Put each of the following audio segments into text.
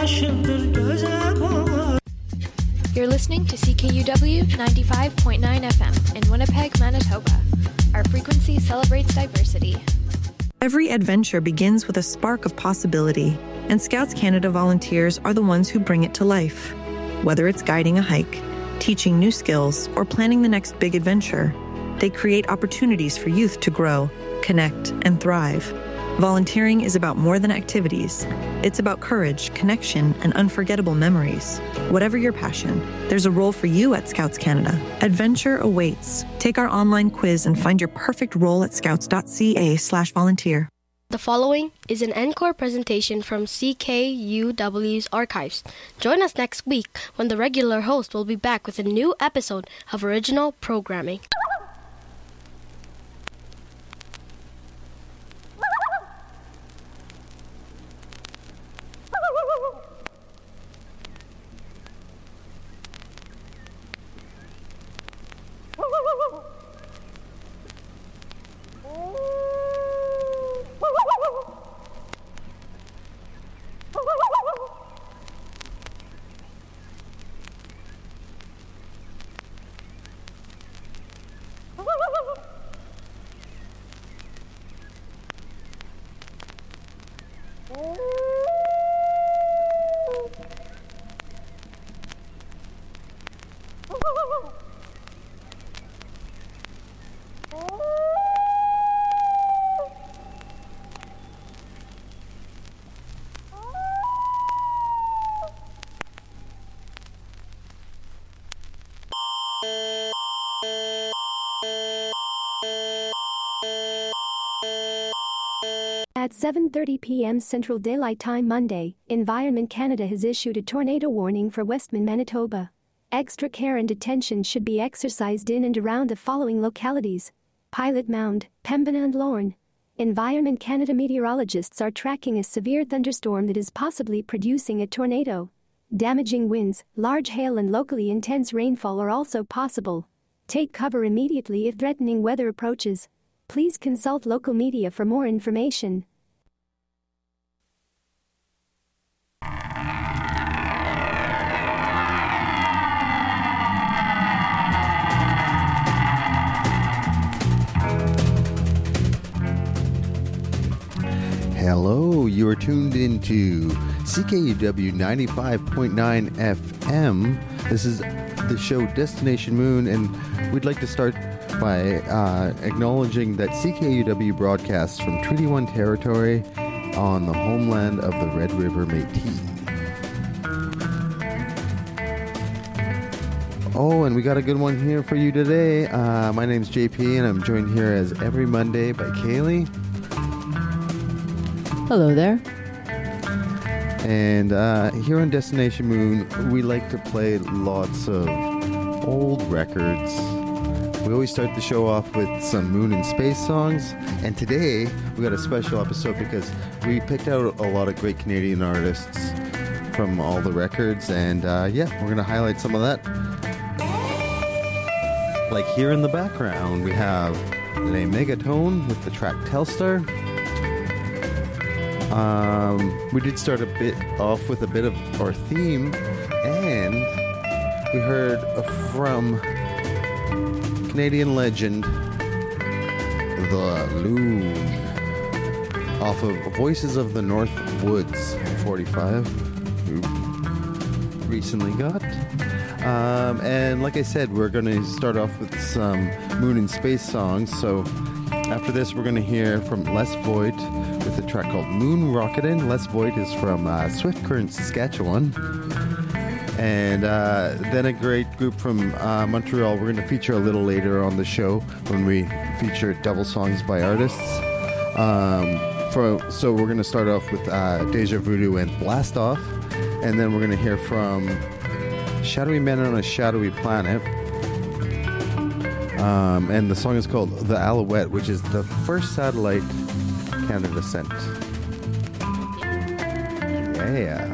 You're listening to CKUW 95.9 FM in Winnipeg, Manitoba. Our frequency celebrates diversity. Every adventure begins with a spark of possibility, and Scouts Canada volunteers are the ones who bring it to life. Whether it's guiding a hike, teaching new skills, or planning the next big adventure, they create opportunities for youth to grow, connect, and thrive. Volunteering is about more than activities. It's about courage, connection, and unforgettable memories. Whatever your passion, there's a role for you at Scouts Canada. Adventure awaits. Take our online quiz and find your perfect role at scouts.ca/volunteer. The following is an encore presentation from CKUW's archives. Join us next week when the regular host will be back with a new episode of original programming. At 7:30 p.m. Central Daylight Time Monday, Environment Canada has issued a tornado warning for Westman, Manitoba. Extra care and attention should be exercised in and around the following localities: Pilot Mound, Pembina and Lorne. Environment Canada meteorologists are tracking a severe thunderstorm that is possibly producing a tornado. Damaging winds, large hail and locally intense rainfall are also possible. Take cover immediately if threatening weather approaches. Please consult local media for more information. Hello, you are tuned into CKUW 95.9 FM. This is the show Destination Moon, and we'd like to start by acknowledging that CKUW broadcasts from Treaty 1 territory on the homeland of the Red River Métis. Oh, and we got a good one here for you today. My name's JP, and I'm joined here as every Monday by Kaylee. Hello there. And here on Destination Moon, we like to play lots of old records. We always start the show off with some moon and space songs. And today, we got a special episode because we picked out a lot of great Canadian artists from all the records. And we're going to highlight some of that. Like here in the background, we have Les Megatones with the track Telstar. We did start a bit off with a bit of our theme, and we heard from Canadian legend The Loon off of Voices of the North Woods 45, who recently got. And like I said, we're going to start off with some moon and space songs. So after this, we're going to hear from Les Voigt with a track called Moon Rocketin'. Les Voigt is from Swift Current, Saskatchewan. And then a great group from Montreal we're going to feature a little later on the show when we feature double songs by artists. So we're going to start off with Deja Voodoo and Blast Off. And then we're going to hear from Shadowy Men on a Shadowy Planet. And the song is called The Alouette, which is the first satellite Canada sent. Yeah.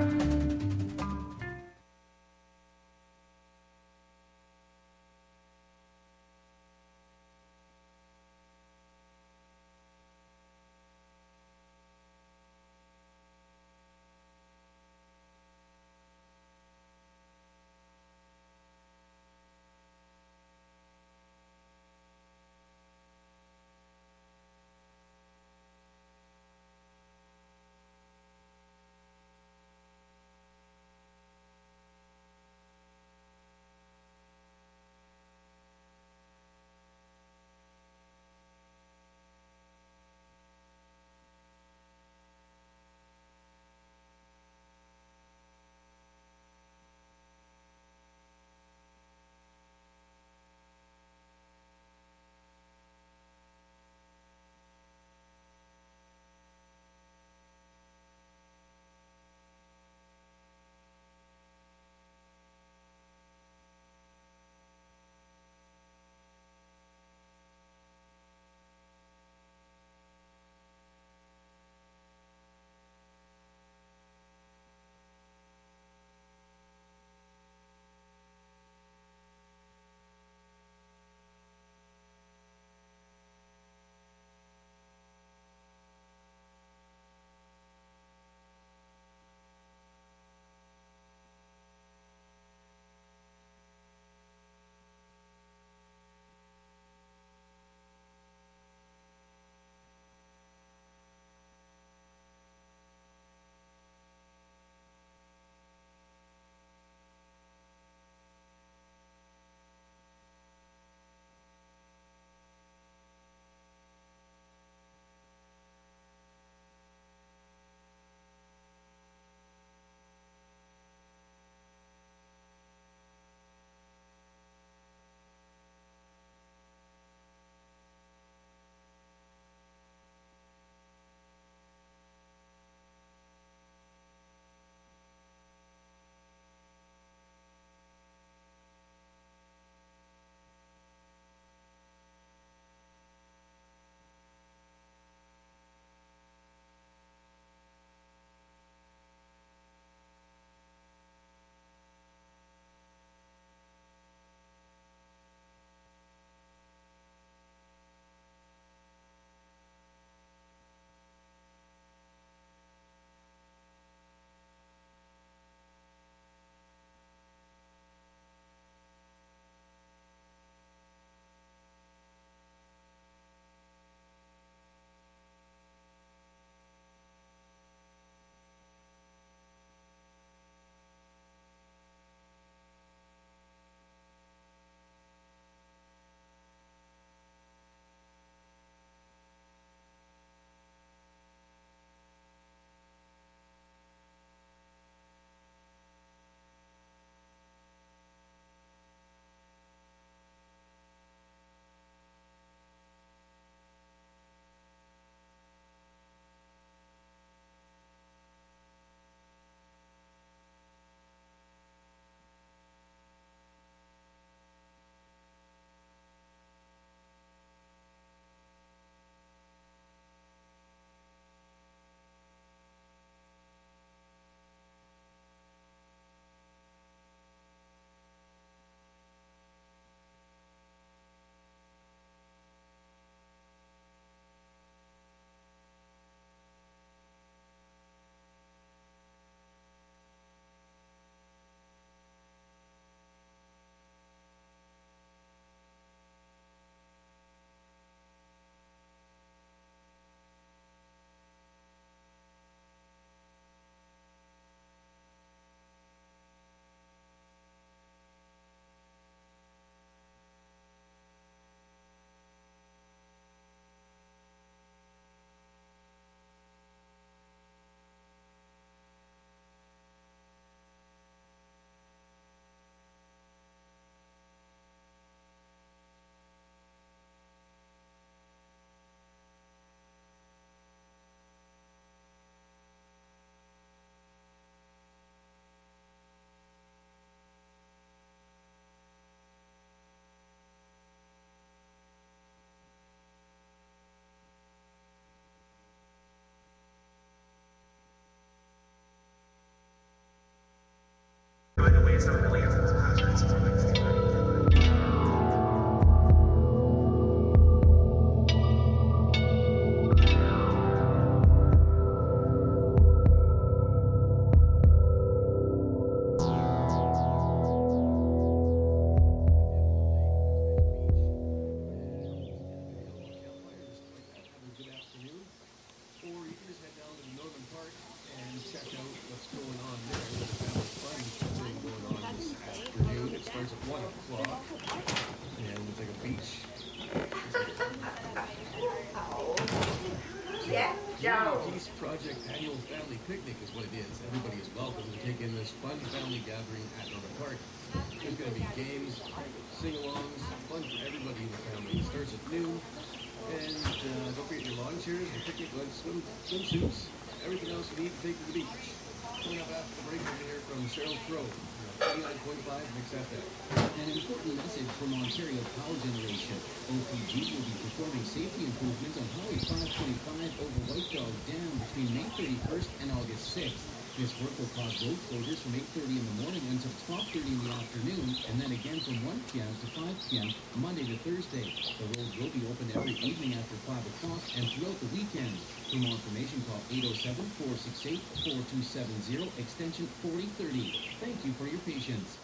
Project Annual Family Picnic is what it is. Everybody is welcome to take in this fun family gathering at Norman Park. There's going to be games, sing-alongs, fun for everybody in the family. It starts at noon, and don't forget your lawn chairs, your picnic lunch, swimsuits, everything else you need to take to the beach. Coming up after the break, we're going to hear from Cheryl Crow, 29.5 Mix FM. An important message from Ontario Power Generation. OPG will be performing safety improvements on Highway 525 over White Dog Dam between May 31st and August 6th. This work will cause road closures from 8:30 in the morning until 12:30 in the afternoon, and then again from 1 p.m. to 5 p.m. Monday to Thursday. The roads will be open every evening after 5 o'clock and throughout the weekends. For more information, call 807-468-4270, extension 4030. Thank you for your patience.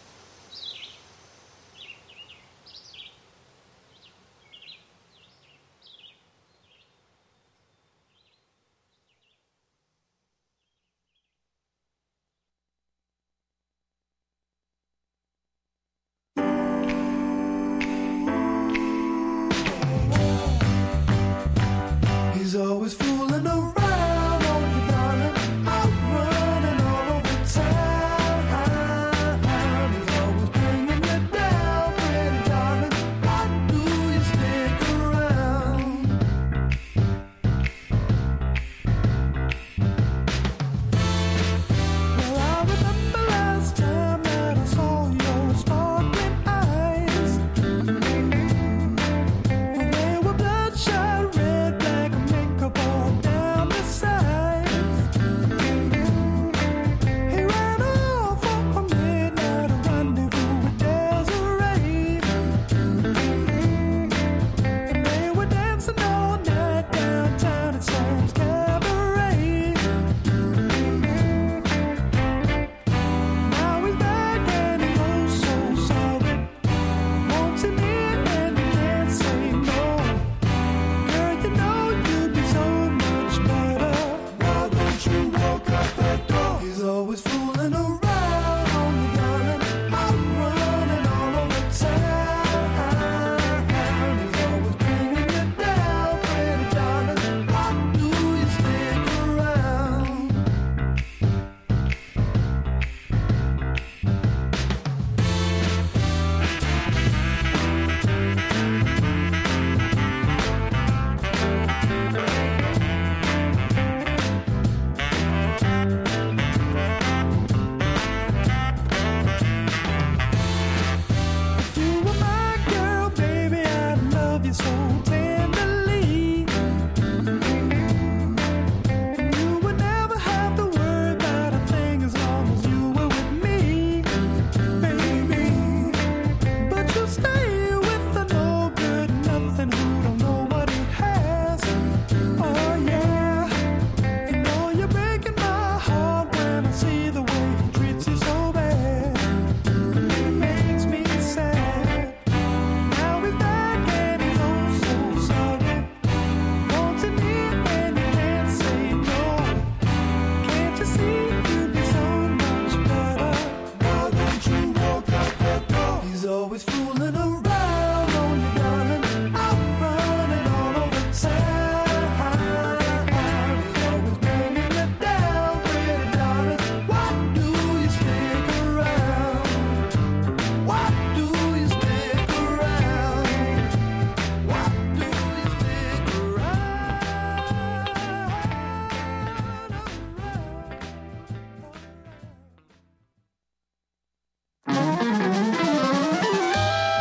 He's always fooling around on you, darling, out running all over town. He's always bringing you down, pretty darling. Why do you stick around? Well, I remember last time that I saw your sparkling eyes, and they were bloodshot red, black makeup all down the side. He ran off for a midnight rendezvous with Desiree, and they were dancing all night downtown at Sam's Cabaret. Now he's back and he knows so sorry. Wants him in and he can't say no. Girl, you know you'd be so much better. Why don't you walk out that door? He's always fooling around on you, darling, out running all over town. He's always bringing you down, pretty darling. Why do you stick around? If you were my girl, baby, I'd love you so tenderly. And you would never have to worry about a thing as long as you were with me, baby. But you stay with the no good nothing who don't know what he has. Oh yeah, you know you're breaking my heart when I see the way he treats you so bad. It makes me sad. Now he's back and he's oh so sorry. Wants him in and he can't say no. Can't you see you'd be so much better? Why don't you walk out that door? He's always fooling around on you, darling, out running all over town. He's always bringing you down, pretty darling. Why do you stick around? Why do you stick around? Why do you stick around?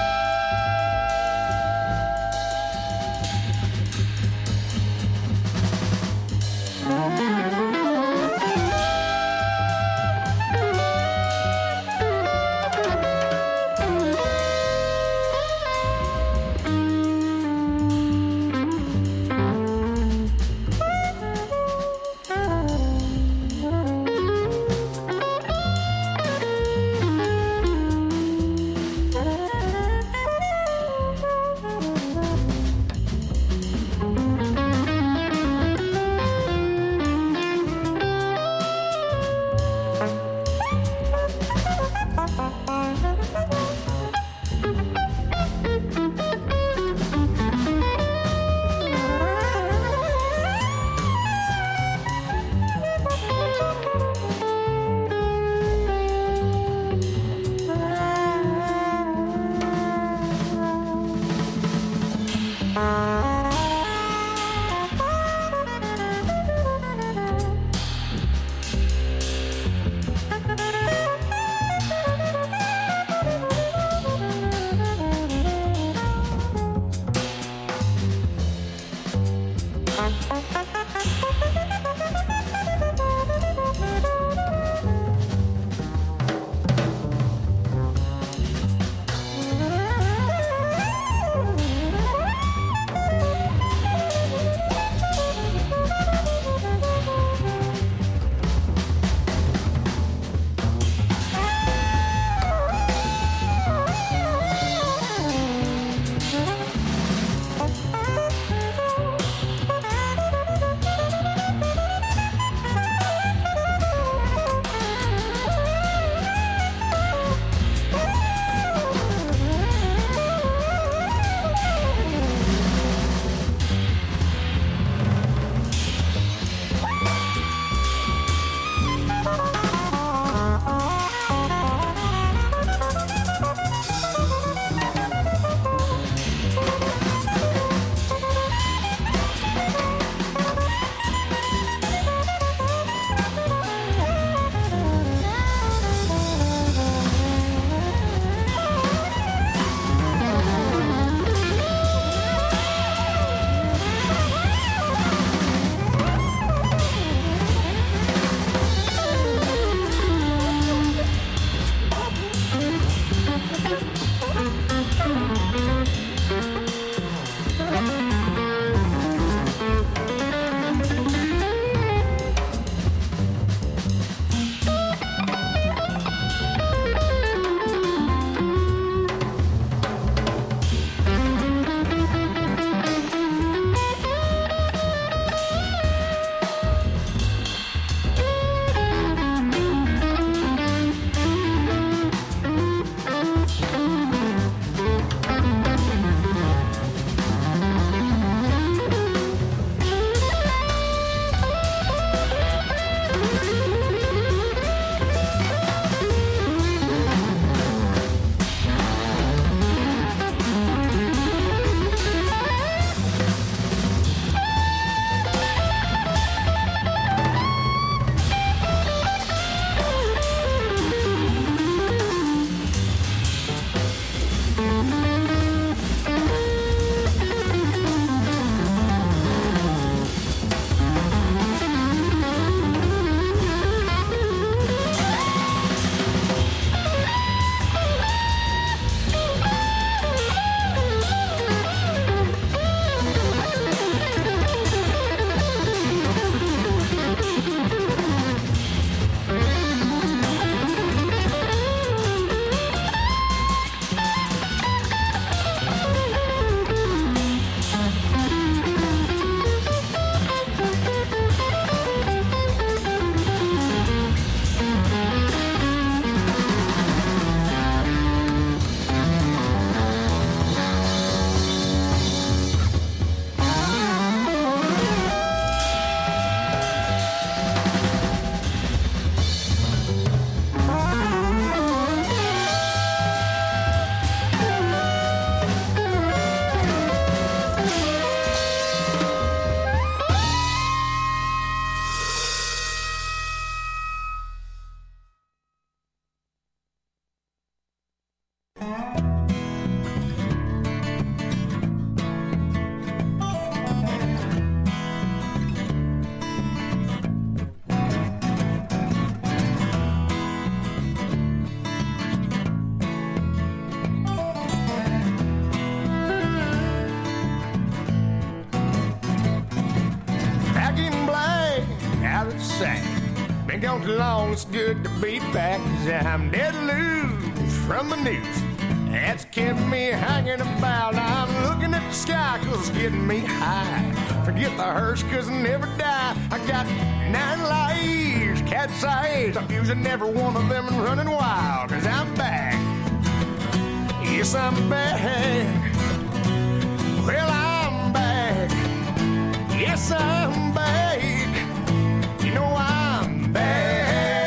don't long, it's good to be back, 'cause I'm dead loose from the news. That's kept me hanging about. I'm looking at the sky 'cause it's getting me high. Forget the hearse 'cause I never die. I got 9 lives, cat's eyes. I'm using every one of them and running wild 'cause I'm back. Yes, I'm back. Well, I'm back. Yes, I'm back. You know I'm back.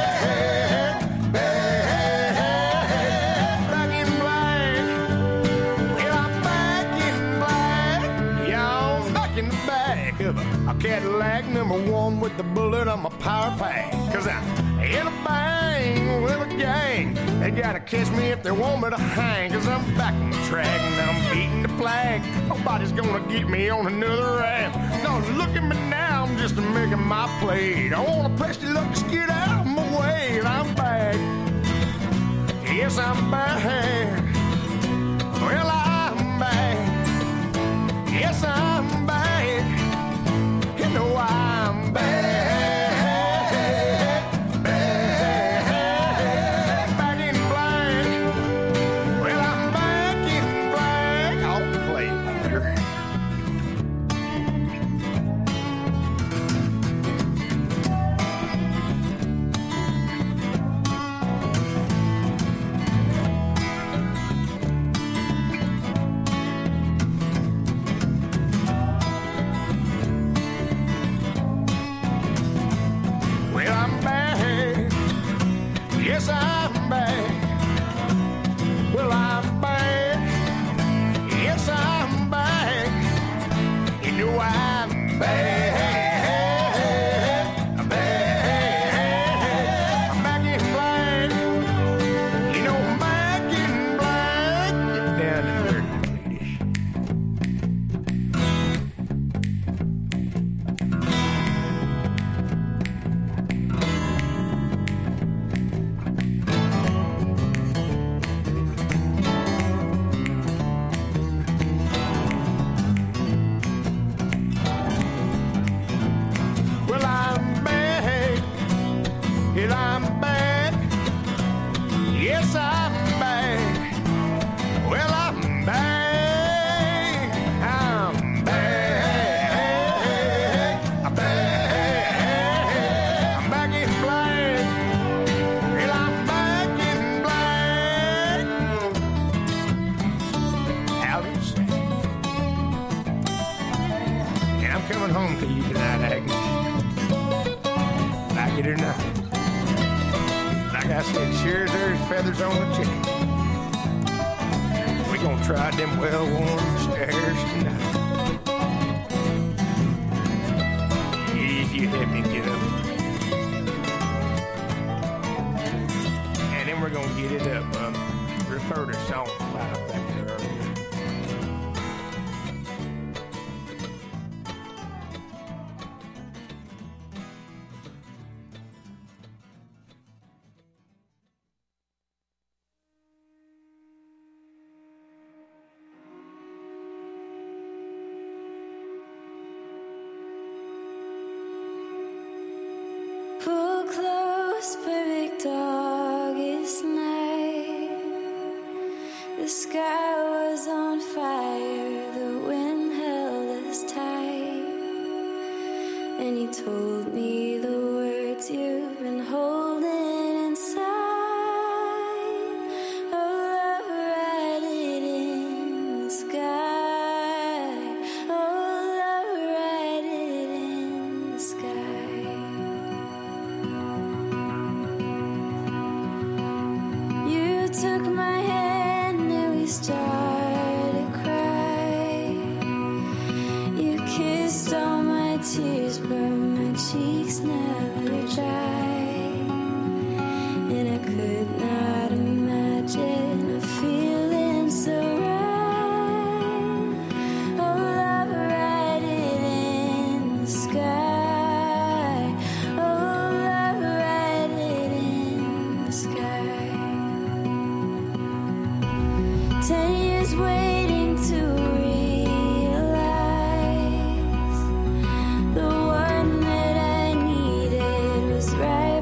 Back in black. Well, I'm back in black. Yeah, I'm back in the back of a Cadillac #1 with the bullet on my power pack. 'Cause I'm in a bang with a gang. They gotta catch me if they want me to hang. 'Cause I'm back on the track and I'm beating the flag. Nobody's gonna get me on another rap. No, look at me now, I'm just making my play. I wanna press your luck, just get out of my way. And I'm back. Yes, I'm back. Well, I'm back. Yes, I'm back. You know I'm back. Yes, I'm back. Well, I'm back. Yes, I'm back. You know I'm back. I'm back. I'm back in black. You know I'm back in black. Get down and dirty, ladies. Feathers on the chicken. We gonna try them well-worn stairs tonight. If you let me get up. And then we're gonna get it up. Refer to song 5 back there earlier. Pull close, perfect August night. The sky was on fire, the wind held us tight. And you told me the words you've been holding inside. Oh, love, write it in the sky. Oh, love, write it in the sky. You took my hand and we started to cry. You kissed all my tears, but my cheeks never dry. And I could not imagine a feeling so right. Oh, love, write it in the sky. Oh, love, write it in the sky. 10 years waiting to realize the one that I needed was right.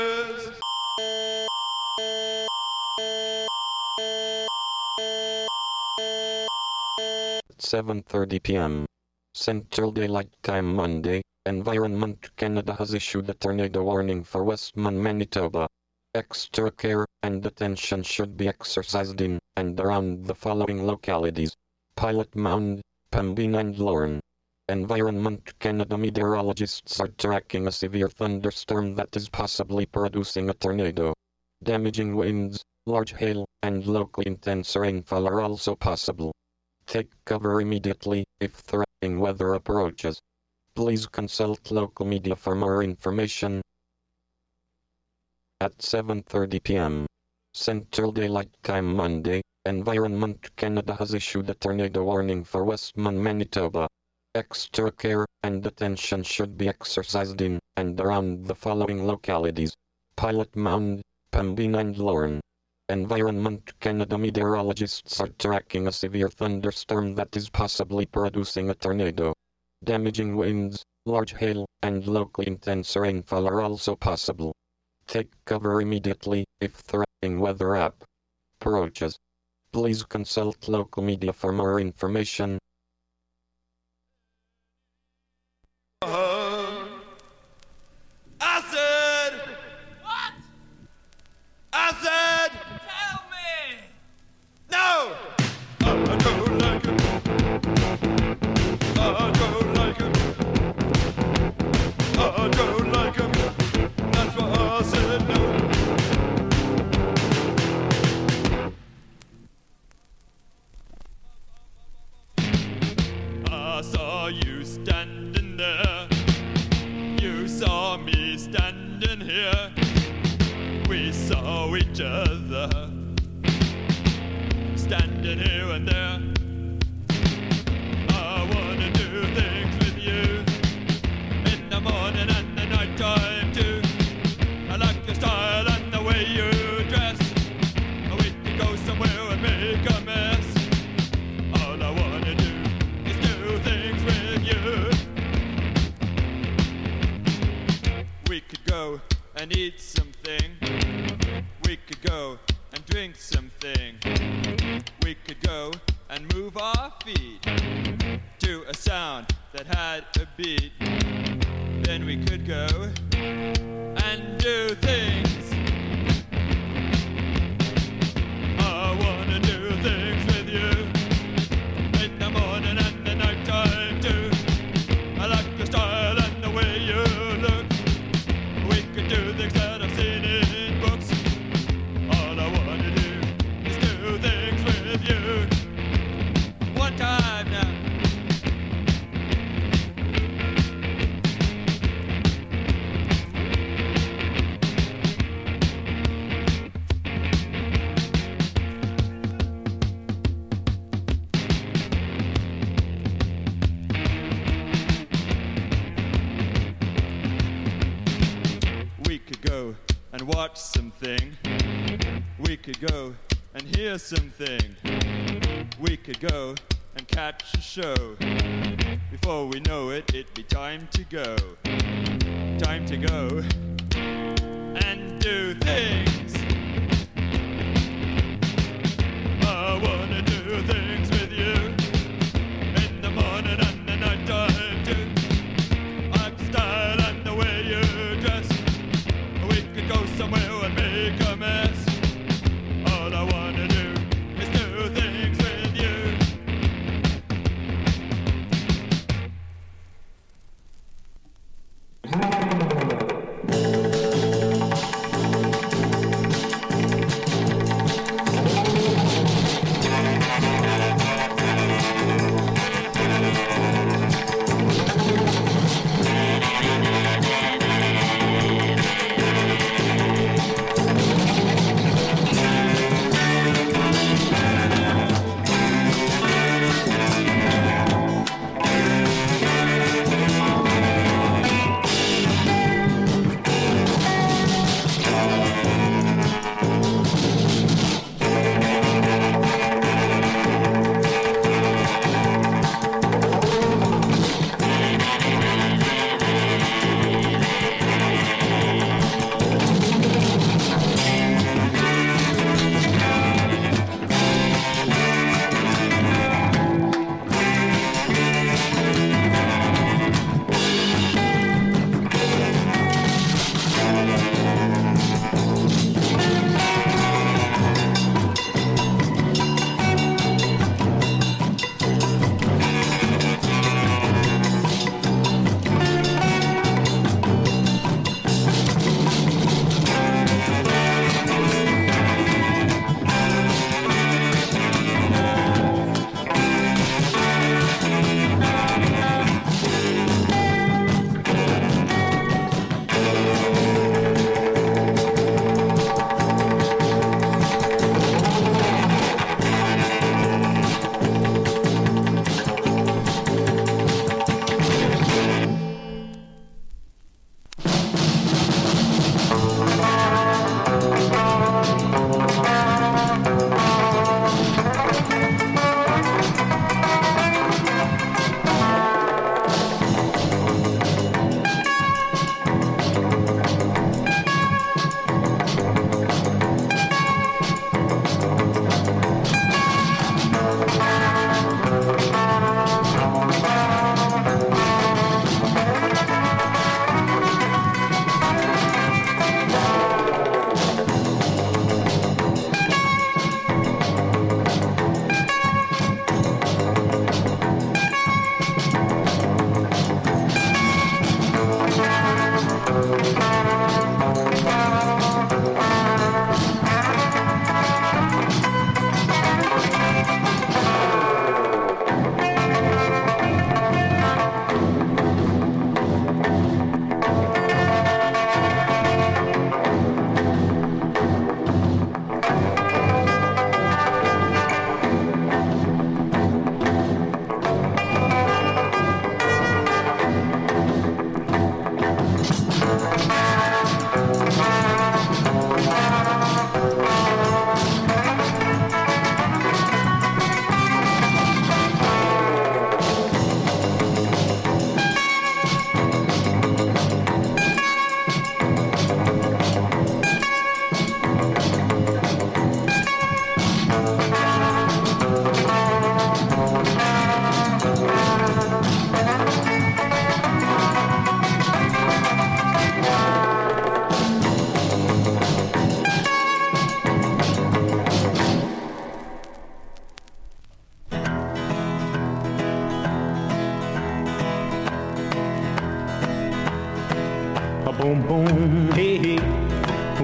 bosses. 7:30 p.m. Central Daylight Time Monday, Environment Canada has issued a tornado warning for Westman, Manitoba. Extra care and attention should be exercised in and around the following localities: Pilot Mound, Pembina and Lorne. Environment Canada meteorologists are tracking a severe thunderstorm that is possibly producing a tornado. Damaging winds, large hail, and locally intense rainfall are also possible. Take cover immediately if threatening weather approaches. Please consult local media for more information. At 7:30 p.m. Central Daylight Time Monday, Environment Canada has issued a tornado warning for Westman, Manitoba. Extra care and attention should be exercised in and around the following localities: Pilot Mound, Pembina and Lorne. Environment Canada meteorologists are tracking a severe thunderstorm that is possibly producing a tornado. Damaging winds, large hail, and locally intense rainfall are also possible. Take cover immediately if threatening weather approaches. Please consult local media for more information. I said! What? I said! Tell me! No! I don't like it. I don't like it. I don't like it. That's why I said no. I saw you standing there. You saw me standing here. We saw each other standing here and there. I wanna do things with you in the morning and the night time too. I like your style and the way you dress. We could go somewhere and make a mess. All I wanna do is do things with you. We could go and eat something. We could go and drink something. We could go and move our feet to a sound that had a beat. Then we could go and do things. I wanna do things with you in the morning and the night time too. I like your style and the way you look. We could do things that I've seen in books. All I wanna do is do things with you. One time now. We could go and watch something. We could go and hear something. We could go and catch a show. Before we know it, it'd be time to go. Time to go and do things. I wanna do things with you in the morning and the night time too. I like the style and the way you dress. We could go somewhere and make a mess. All I wanna do is do things with you.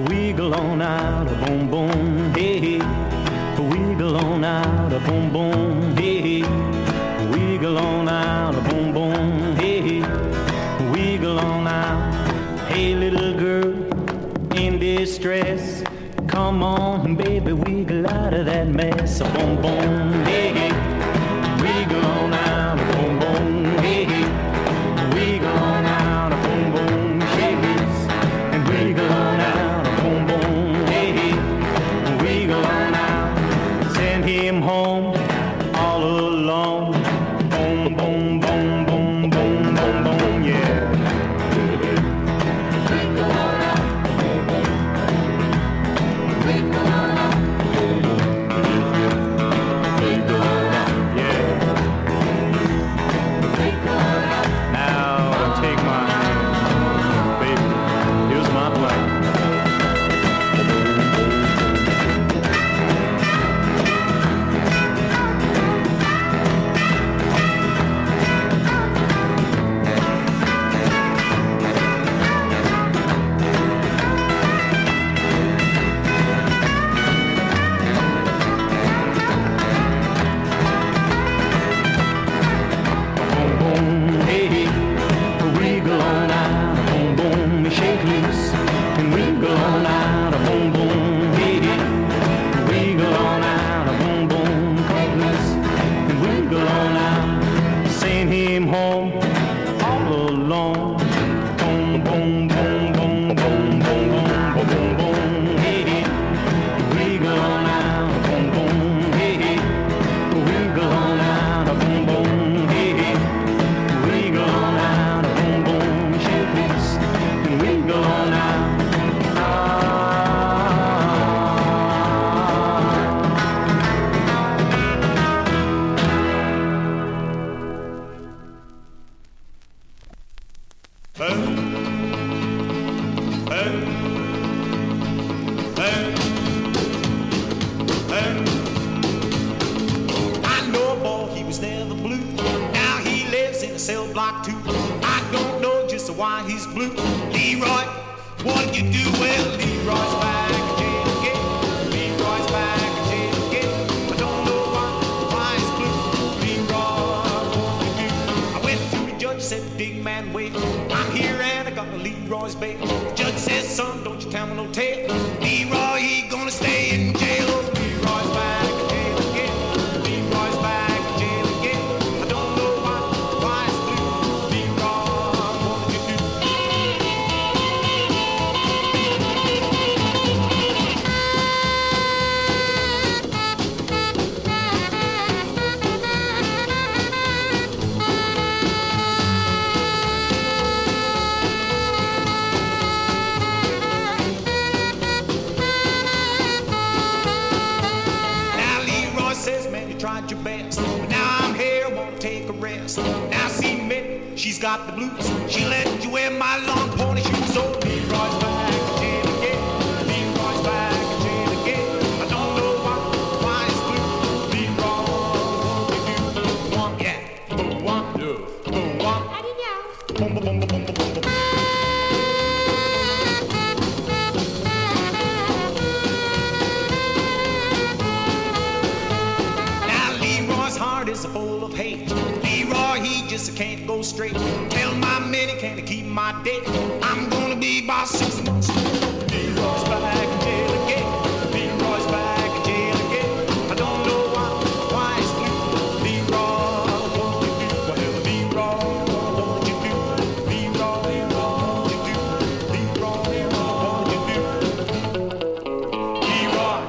Wiggle on out, a boom boom, hey hey. Wiggle on out, a boom boom, hey hey. Wiggle on out, a boom boom, hey hey. Wiggle on out, hey little girl in distress. Come on, baby, wiggle out of that mess, a boom boom, hey hey. Wiggle on out, a boom boom, hey hey. Wiggle on out, a boom boom, shake this, and wiggle on out, a boom boom, hey hey. Wiggle on out, send him home all alone. Boom, boom, boom, boom, boom, boom, boom, yeah. Wiggle on out, boom, boom. Wiggle on out, boom, boom. Wiggle on out, yeah. Wiggle on out. Now take my hand, baby. Here's my plan. Boom, boom, hey, hey. Wiggle on out, boom, boom, shake loose, and wiggle on out, boom, boom, hey, hey. Wiggle on out, boom, boom, cut loose, and wiggle on out, send him home all alone. Boom, boom, boom, boom, boom, boom, boom, boom, boom, boom, hey, hey. Wiggle on out, boom, boom, hey, hey. Wiggle on out, boom, boom, hey, hey. Wiggle on out, boom, boom, shake loose, and wiggle on out. I know a boy, he was never blue. Now he lives in a cell block too. I don't know just why he's blue. Leroy, what you do? Well, Leroy's back in jail again. Leroy's back in jail again. I don't know why he's blue. Leroy, what you do? I went to the judge, said, big man, wait. I'm here and I got a Leroy's bail. The judge says, son, don't you tell me no tale. Leroy, he gonna stay in jail. Leroy's back in jail again. Leroy's back in jail again. I don't know why it's blue. Leroy, what did you Now Leroy says, man, you tried your best. But now I'm here, won't take a rest. Now see Minnie, she's got the blues. She let you wear my long pony shoes. So Leroy's back in jail again. Leroy's back in jail again. I don't know why it's blue. Leroy, what you do? One, yeah. Boom, one, yeah. Boom, one. Boom, boom, boom, boom, boom, boom, boom. Now Leroy's heart is full of hate. Leroy, he just can't go straight. Tell my Minnie, can he keep my date? I'm gonna be by 6 months. Leroy's back in jail again. Leroy's back in jail again. I don't know why it's blue. Leroy, what you do? Well, Leroy, what you do? Leroy, what you do? Leroy, what you do? Leroy.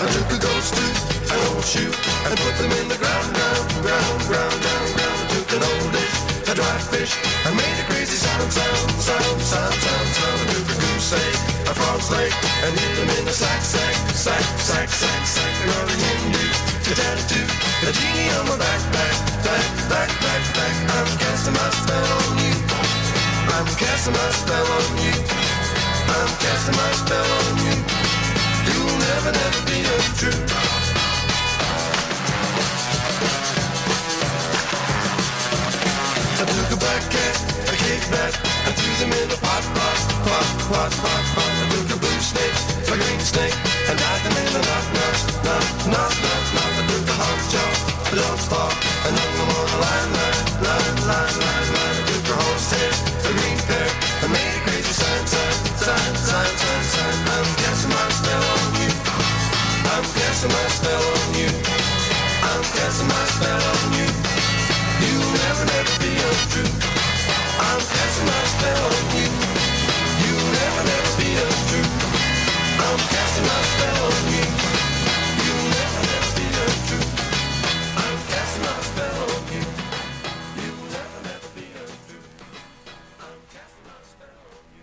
I took a ghost too, an old shoe, and put them in the ground. I took an old dish, a dry fish, and made a crazy sound. I took a goose egg, a frog's leg, and hid them in a sack. Another Hindu, a tattoo, a genie on my back. I'm casting my spell on you. I'm casting my spell on you. I'm casting my spell on you. You'll never be untrue. I took a black cat, a cake bat, and threw them in a pot. I took a blue snake, a green snake, and tied them in a knot. I took a hog jaw, a dog's paw, and hung them on a line. I took a horse head, a green pear, and made a crazy sign. I'm casting my spell on you. I'm casting my spell on you. I'm casting my spell on you. You'll never be untrue. I'm casting my spell on you. You'll never be untrue. I'm casting my spell on you. You'll never be untrue. I'm casting my spell on you. You'll never be untrue. I'm casting my spell on you.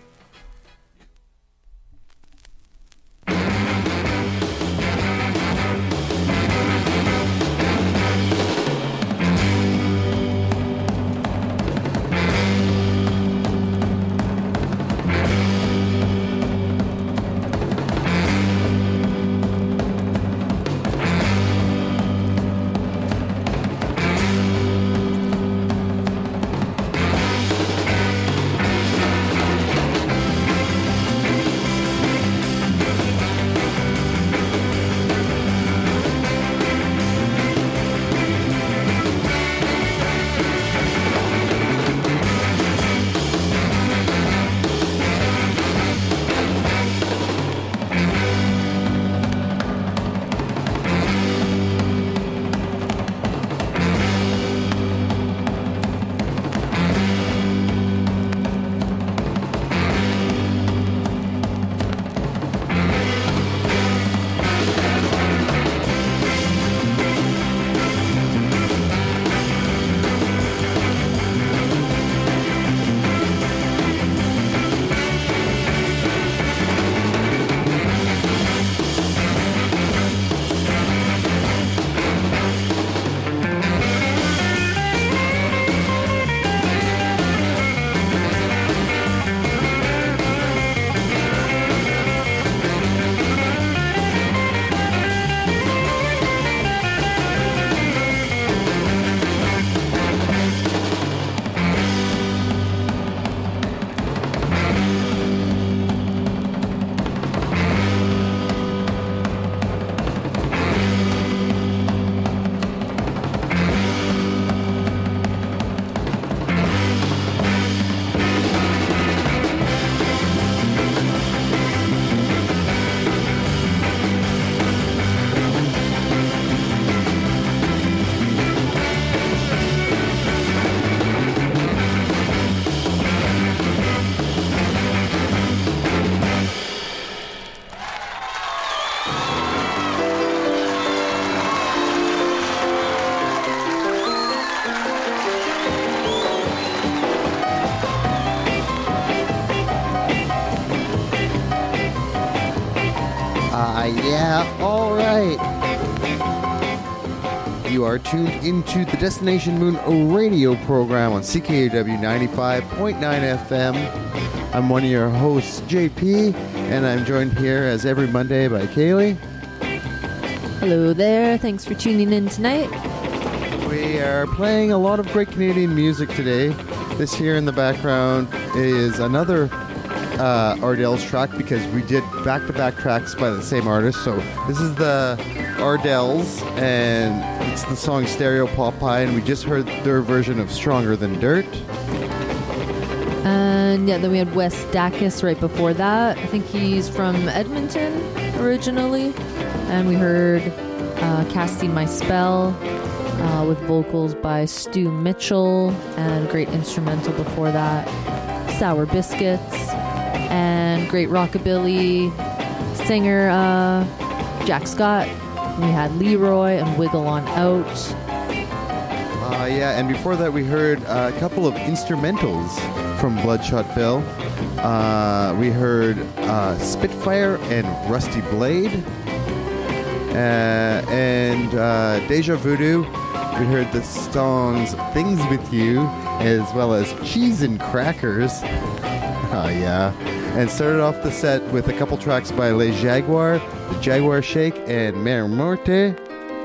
Yeah, all right. You are tuned into the Destination Moon radio program on CKUW 95.9 FM. I'm one of your hosts, JP, and I'm joined here as every Monday by Kaylee. Hello there. Thanks for tuning in tonight. We are playing a lot of great Canadian music today. This here in the background is another Ardells track because we did back-to-back tracks by the same artist. So this is the Ardells, and it's the song Stereo Popeye, and we just heard their version of Stronger Than Dirt. And yeah, then we had Wes Dacus right before that. I think he's from Edmonton originally. And we heard Casting My Spell with vocals by Stu Mitchell, and great instrumental before that, Sour Biscuits, and great rockabilly singer Jack Scott. We had Leroy and Wiggle On Out. Yeah, and before that we heard a couple of instrumentals from Bloodshot Bill. We heard Spitfire and Rusty Blade. And Deja Voodoo. We heard the songs Things With You, as well as Cheese and Crackers. Oh, yeah. And started off the set with a couple tracks by Les Jaguar, The Jaguar Shake, and Mare Morte.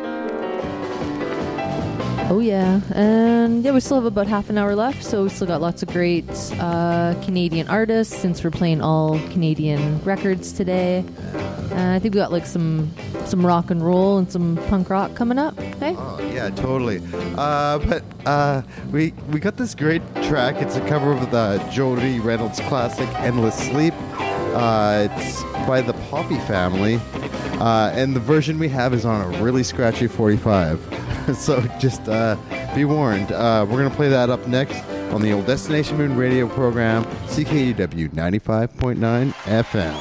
Oh, yeah. And yeah, we still have about half an hour left, so we still got lots of great Canadian artists since we're playing all Canadian records today. I think we got like some rock and roll and some punk rock coming up. Hey? Oh, yeah, totally. But we got this great track. It's a cover of the Jody Reynolds classic "Endless Sleep." It's by the Poppy Family, and the version we have is on a really scratchy 45. So just be warned. We're gonna play that up next on the old Destination Moon radio program, CKUW 95.9 FM.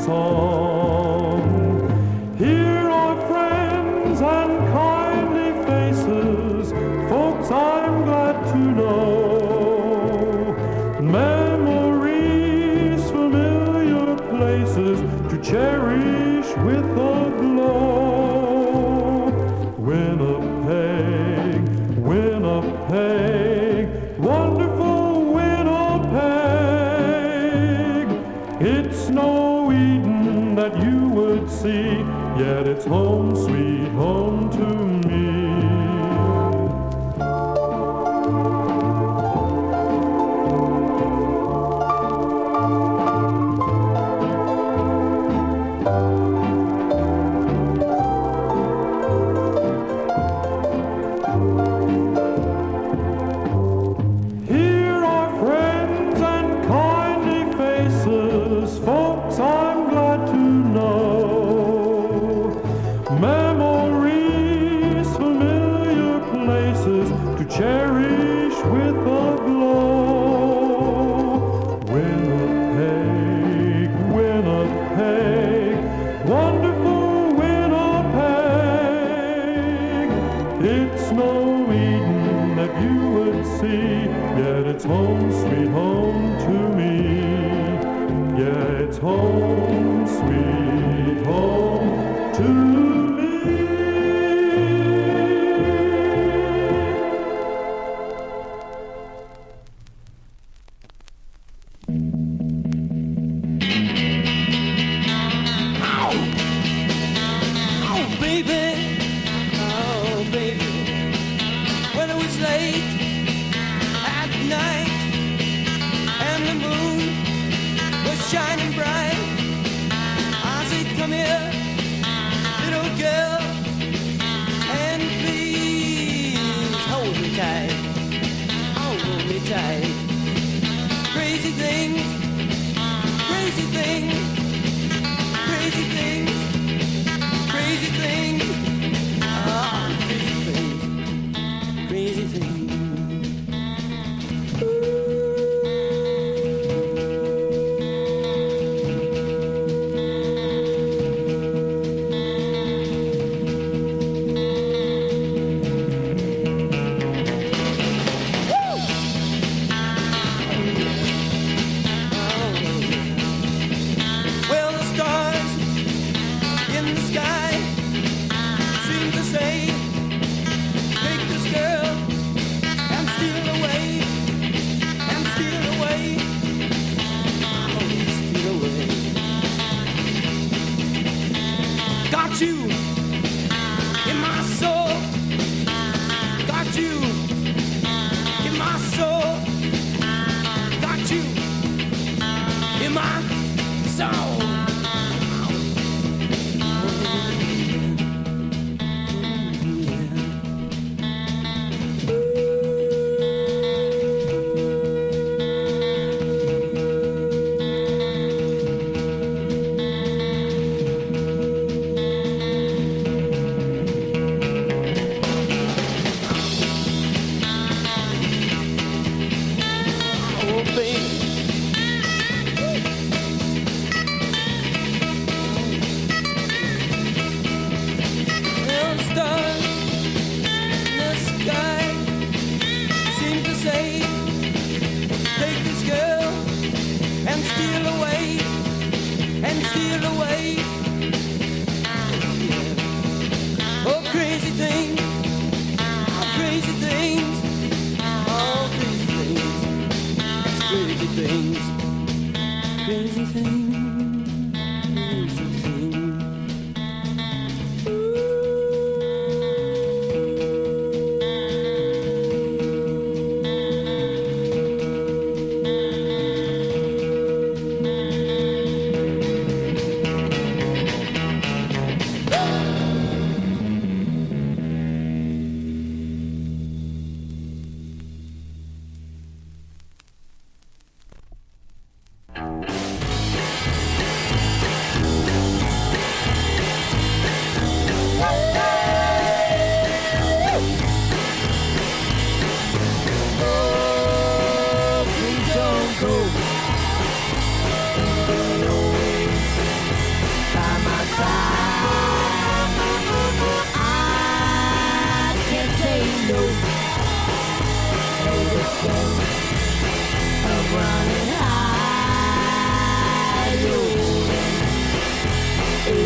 song. Here are friends and kindly faces, folks I'm glad to know. Memories, familiar places to cherish with a glow. Winnipeg, Winnipeg, wonderful Winnipeg. It's no Eden that you would see, yet it's home, sweet home to me. Here are friends and kindly faces, folks I'm glad to know. Memories, familiar places to cherish with a glow. Winnipeg, Winnipeg, wonderful Winnipeg. It's no Eden that you would see, yet it's home, sweet home to me. Yeah, it's home, sweet home to me. Oh, baby, when it was late at night and the moon was shining bright, I said, come here, little girl, and please hold me tight, hold me tight. Crazy things, crazy things, crazy things, crazy things. Ah, crazy things, crazy things. Well, the stars in the sky seem to say, take this girl and steal away, and steal away, oh, steal away. Got you in my soul, got you in my soul, got you in my soul.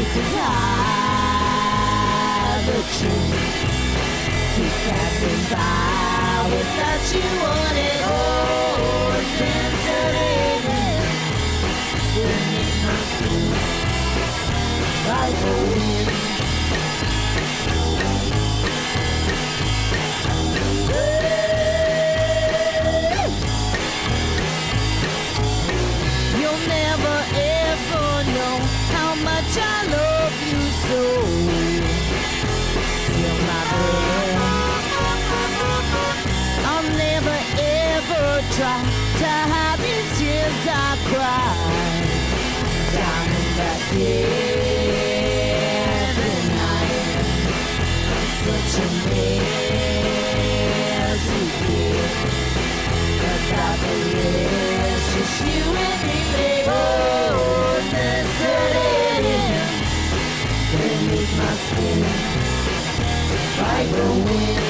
is high, the truth keeps passing by without you on it. Oh, sensitive, then it must be right for wind. You'll never ever know how much I love you so. Still my breath. I'll never ever try to hide these tears I cry down in that every night. I'm such a mess you get without the rest, just you and me, baby. Oh, sensitive, beneath my skin, like the wind.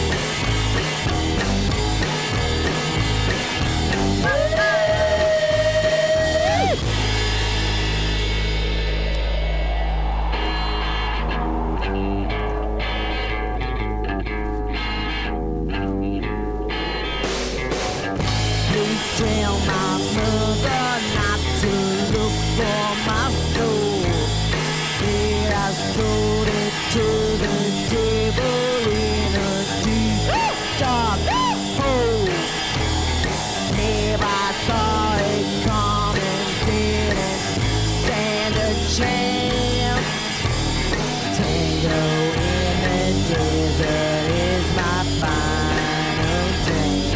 Please tell my mother not to look for my soul. Yeah, I sold it to the devil in a deep, dark hole. Never saw it coming, didn't stand a chance. Tango in the desert is my final dance.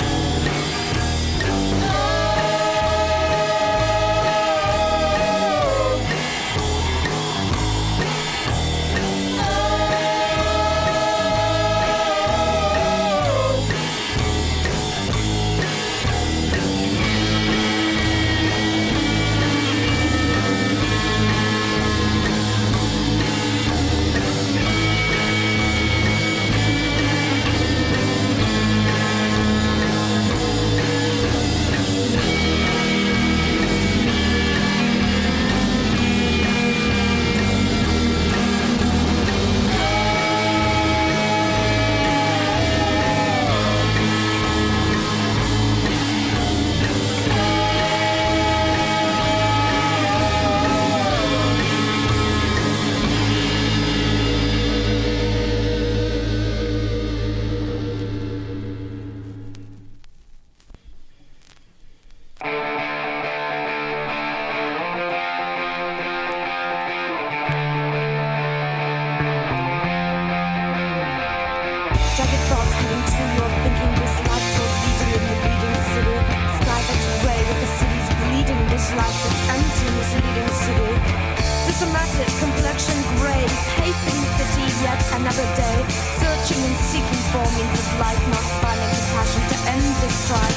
Jagged thoughts cutting through your thinking. This life you're leading in the leading city. Sky that's grey with the city's bleeding. This life that's empty in this leading city. Systematic complexion grey, pacing the city yet another day. Searching and seeking for means of life, not finding compassion to end this strife.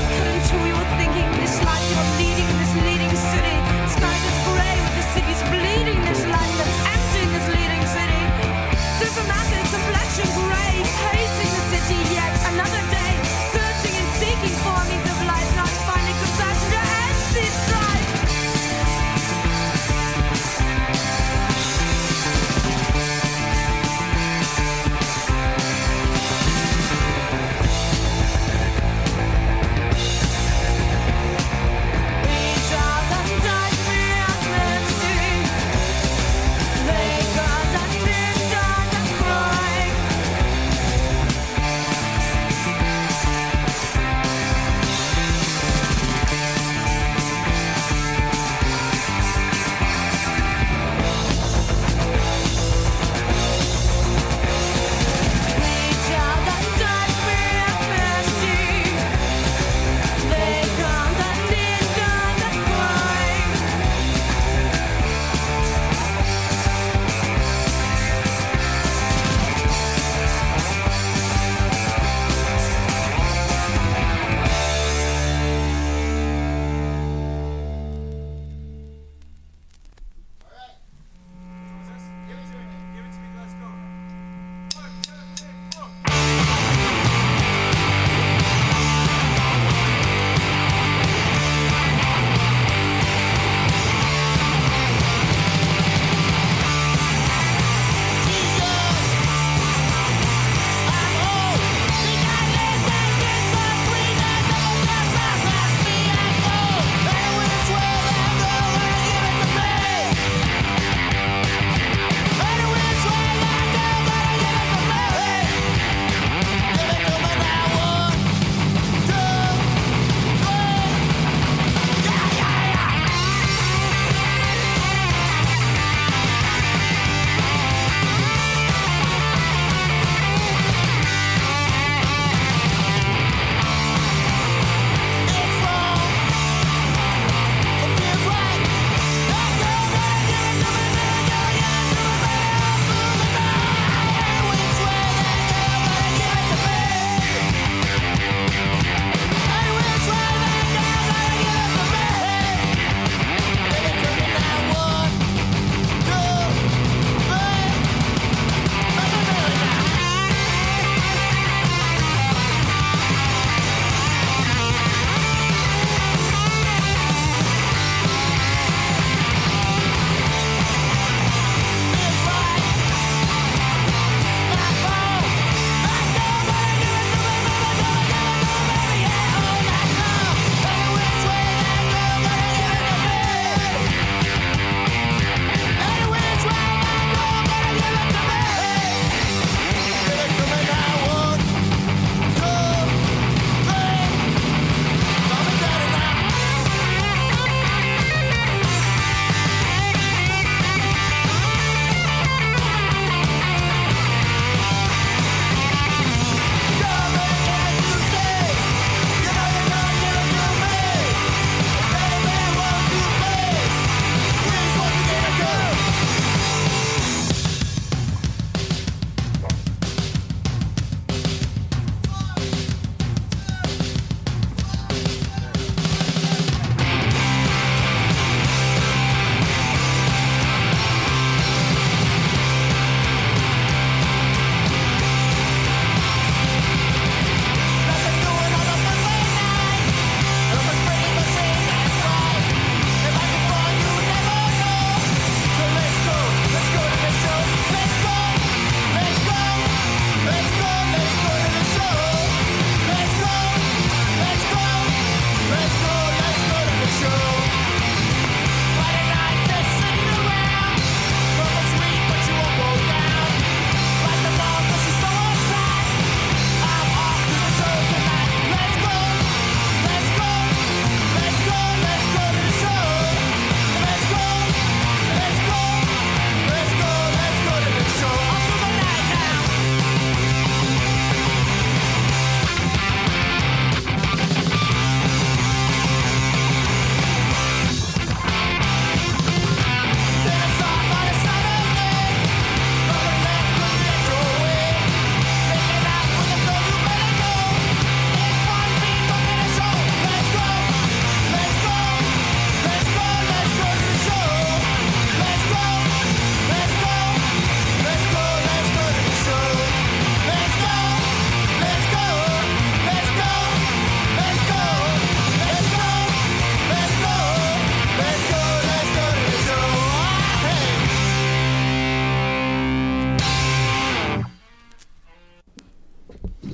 Bleeding, this leading city. Sky that's grey with the city's bleeding.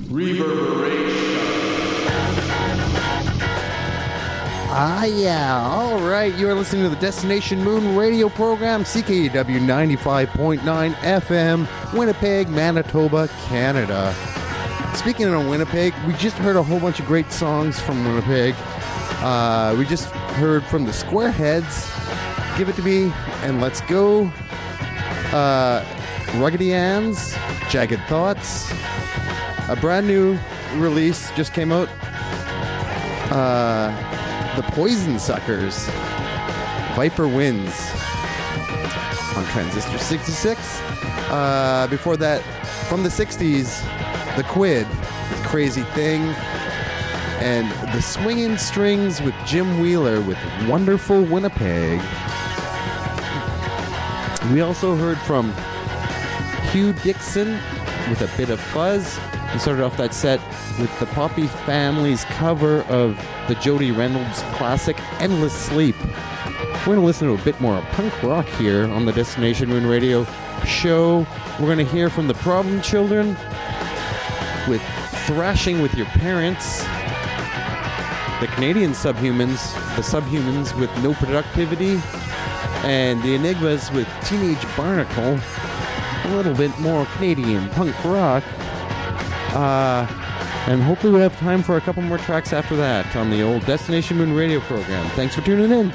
Ah, yeah. All right. You are listening to the Destination Moon radio program, CKUW 95.9 FM, Winnipeg, Manitoba, Canada. Speaking of Winnipeg, we just heard a whole bunch of great songs from Winnipeg. We just heard from the Squareheads, Give It To Me, and Let's Go. Ruggedy Ann's, Jagged Thoughts. A brand new release just came out. The Poison Suckers, Viper Wins on Transistor 66. Before that, from the 60s, The Quid with Crazy Thing, and The Swingin' Strings with Jim Wheeler with Wonderful Winnipeg. We also heard from Hugh Dixon with A Bit of Fuzz. We started off that set with the Poppy Family's cover of the Jody Reynolds classic Endless Sleep. We're going to listen to a bit more punk rock here on the Destination Moon Radio show. We're going to hear from the Problem Children with Thrashing With Your Parents, the Canadian Subhumans, the Subhumans with No Productivity, and the Enigmas with Teenage Barnacle. A little bit more Canadian punk rock. And hopefully we'll have time for a couple more tracks after that on the old Destination Moon radio program. Thanks for tuning in.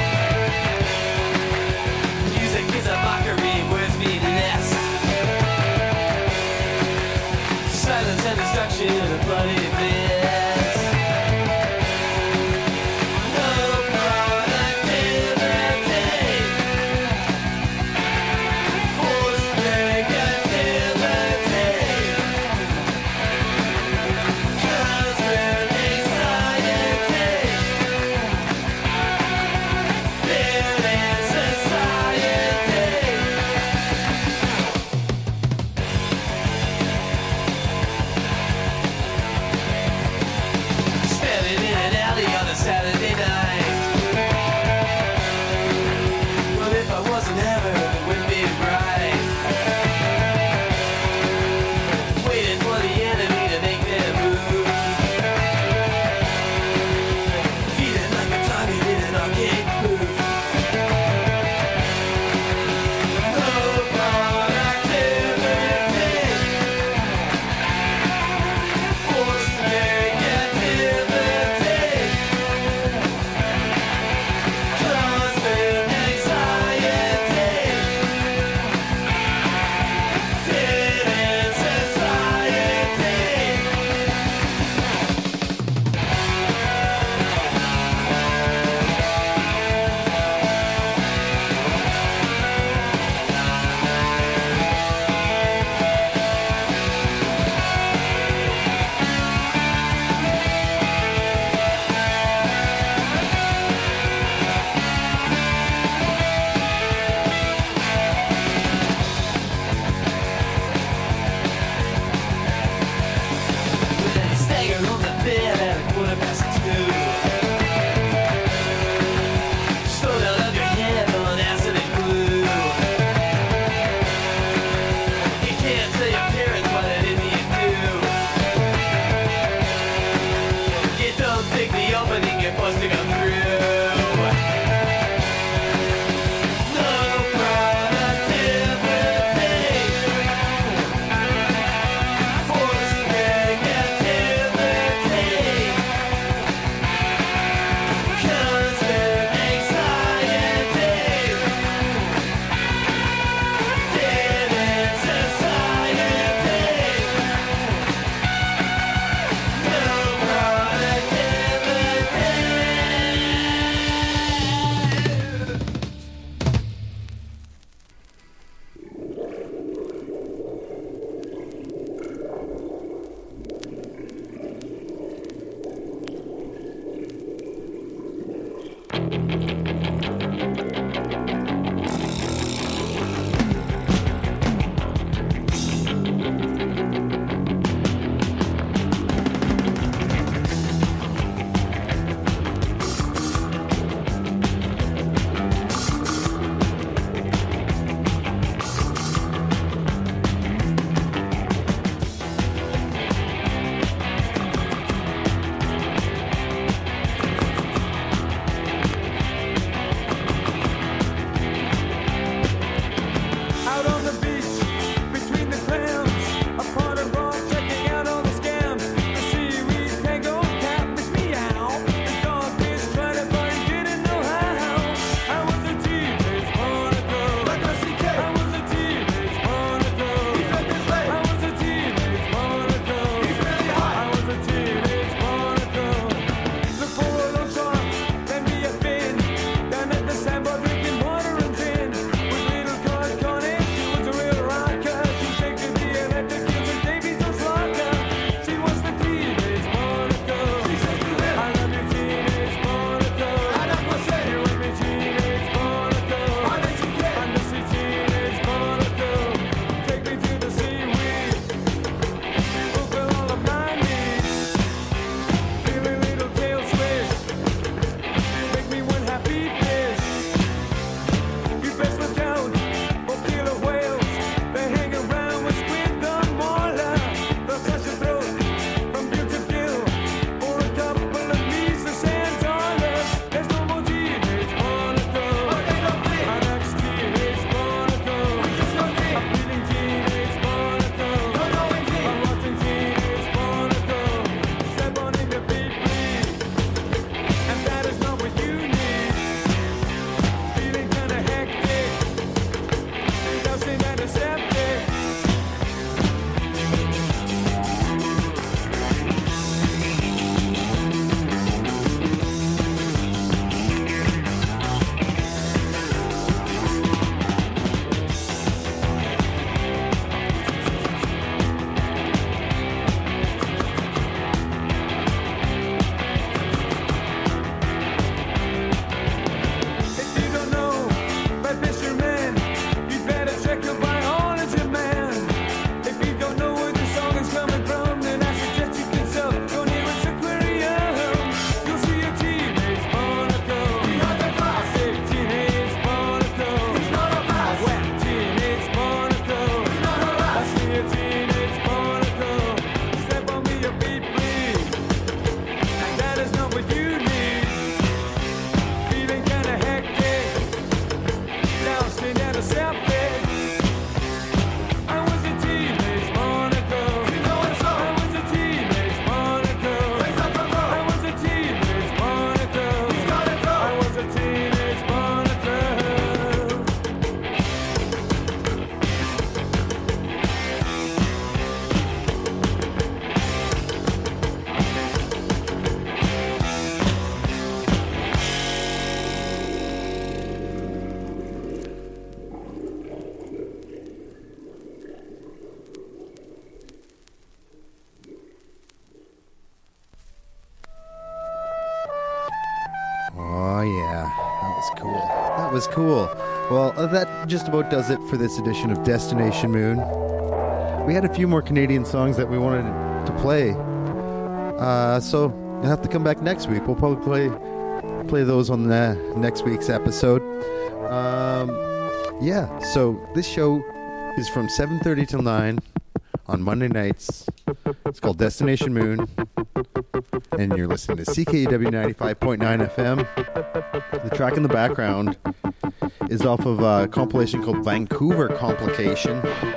Music is a mockery, words mean less. is cool. Well, that just about does it for this edition of Destination Moon. We had a few more Canadian songs that we wanted to play. So you'll have to come back next week. We'll probably play those on the next week's episode. Yeah, so this show is from 7:30 till 9 on Monday nights. It's called Destination Moon. And you're listening to CKUW 95.9 FM. The track in the background is off of a compilation called Vancouver Complication.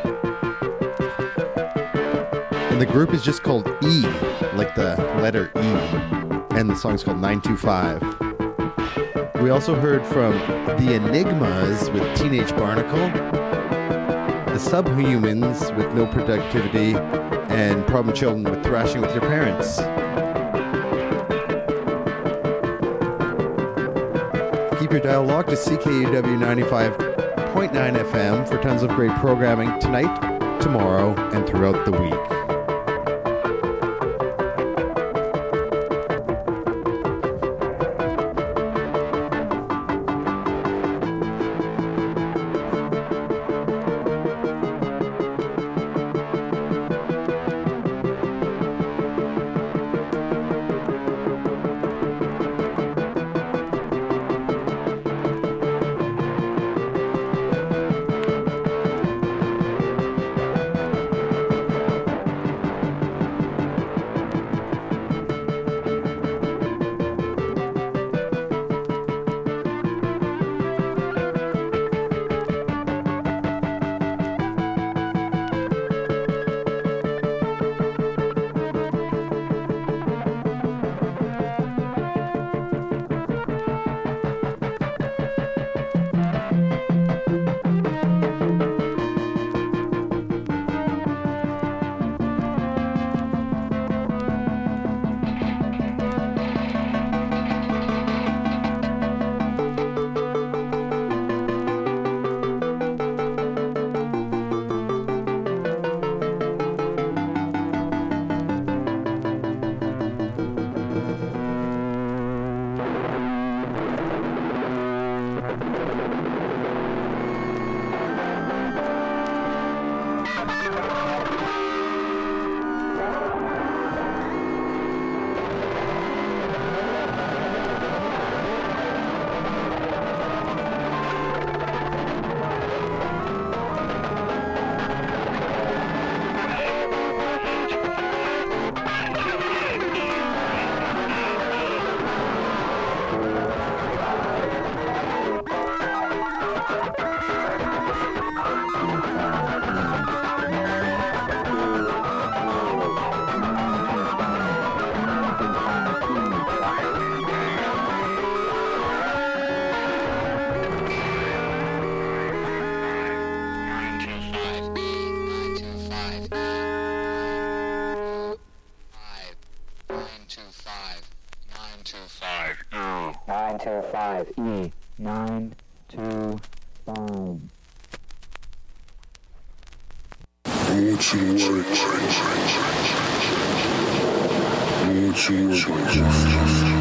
And the group is just called E, like the letter E. And the song's called 925. We also heard from The Enigmas with Teenage Barnacle, The Subhumans with No Productivity, and Problem Children with Thrashing with Your Parents. Keep your dial locked to CKUW 95.9 FM for tons of great programming tonight, tomorrow, and throughout the week. I want you to work.